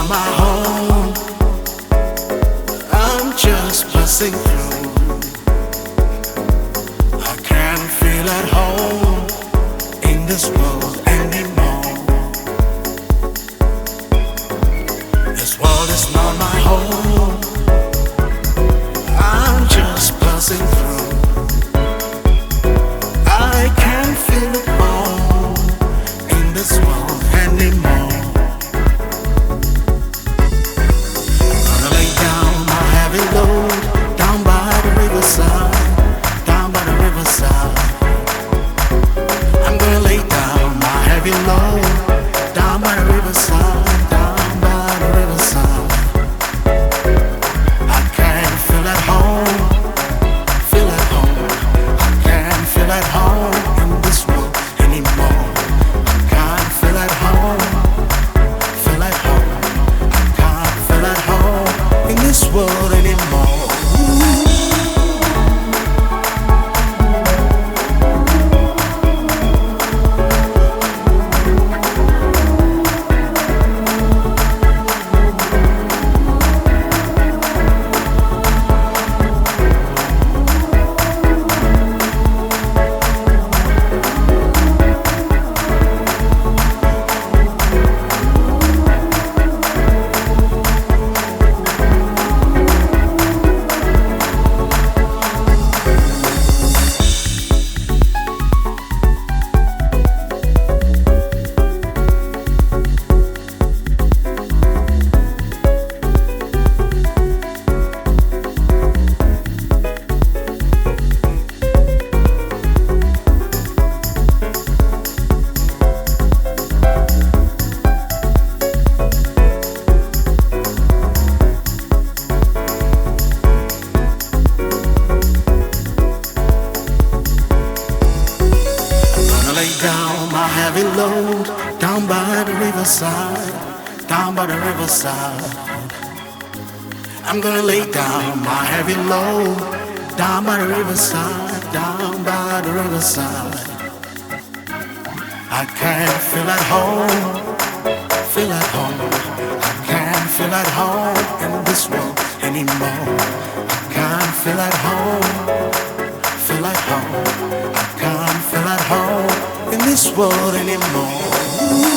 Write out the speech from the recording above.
not my home. I'm just passing through. I can't feel at home in this world anymore. This world is not my home. I'm just passing through. I can't feel at home in this world anymore. Load down by the riverside, down by the riverside. I'm gonna lay down my heavy load down by the riverside, down by the riverside. I can't feel at home, feel at home. I can't feel at home in this world anymore. I can't feel at home, feel at home. I can't feel at home in this world anymore. Down my heavy load, down by the riverside, down by the riverside. I'm gonna lay down my heavy load, down by the riverside, down by the riverside. I can't feel at home, feel at home. I can't feel at home in this world anymore. I can't feel at home, feel at home. I can't feel at home in this world anymore.